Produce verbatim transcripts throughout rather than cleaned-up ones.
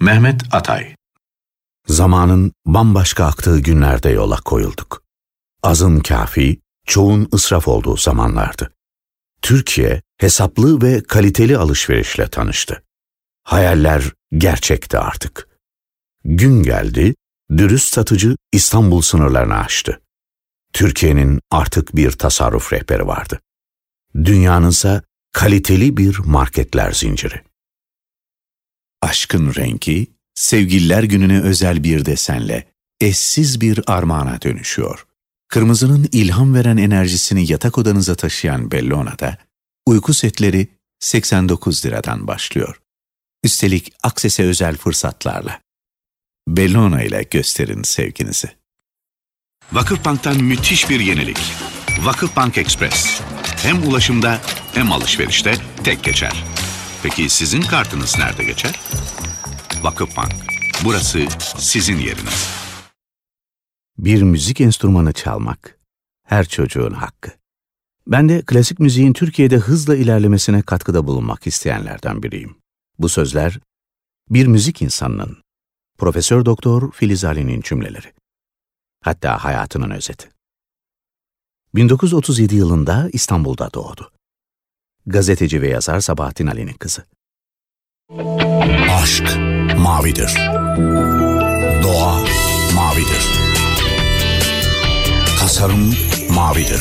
Mehmet Atay. Zamanın bambaşka aktığı günlerde yola koyulduk. Azın kafi, çoğun ısraf olduğu zamanlardı. Türkiye hesaplı ve kaliteli alışverişle tanıştı. Hayaller gerçekti artık. Gün geldi, dürüst satıcı İstanbul sınırlarını aştı. Türkiye'nin artık bir tasarruf rehberi vardı. Dünyanınsa kaliteli bir marketler zinciri. Aşkın rengi, sevgililer gününe özel bir desenle eşsiz bir armağana dönüşüyor. Kırmızının ilham veren enerjisini yatak odanıza taşıyan Bellona'da uyku setleri seksen dokuz liradan başlıyor. Üstelik aksese özel fırsatlarla. Bellona ile gösterin sevginizi. Vakıfbank'tan müthiş bir yenilik. Vakıfbank Express. Hem ulaşımda hem alışverişte tek geçer. Peki sizin kartınız nerede geçer? Vakıfbank. Burası sizin yeriniz. Bir müzik enstrümanı çalmak her çocuğun hakkı. Ben de klasik müziğin Türkiye'de hızla ilerlemesine katkıda bulunmak isteyenlerden biriyim. Bu sözler bir müzik insanının, Profesör Doktor Filiz Ali'nin cümleleri. Hatta hayatının özeti. bin dokuz yüz otuz yedi yılında İstanbul'da doğdu. Gazeteci ve yazar Sabahattin Ali'nin kızı. Aşk mavidir. Doğa mavidir. Tasarım mavidir.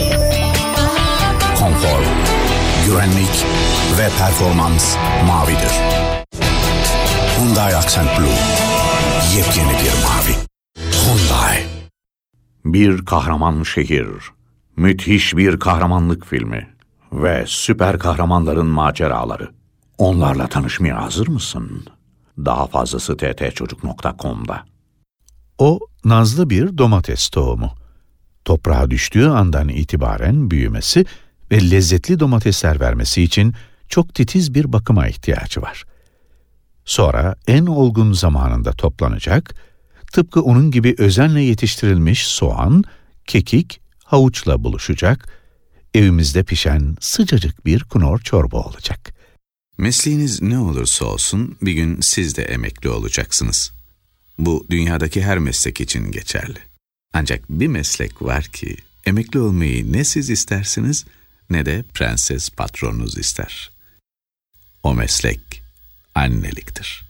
Konfor, güvenlik ve performans mavidir. Hyundai Accent Blue, yepyeni bir mavi. Hyundai. Bir kahraman şehir, müthiş bir kahramanlık filmi ve süper kahramanların maceraları. Onlarla tanışmaya hazır mısın? Daha fazlası t t çocuk nokta com'da. O nazlı bir domates tohumu. Toprağa düştüğü andan itibaren büyümesi ve lezzetli domatesler vermesi için çok titiz bir bakıma ihtiyacı var. Sonra en olgun zamanında toplanacak, tıpkı onun gibi özenle yetiştirilmiş soğan, kekik, havuçla buluşacak, evimizde pişen sıcacık bir kunor çorba olacak. Mesleğiniz ne olursa olsun bir gün siz de emekli olacaksınız. Bu dünyadaki her meslek için geçerli. Ancak bir meslek var ki emekli olmayı ne siz istersiniz ne de prenses patronunuz ister. O meslek anneliktir.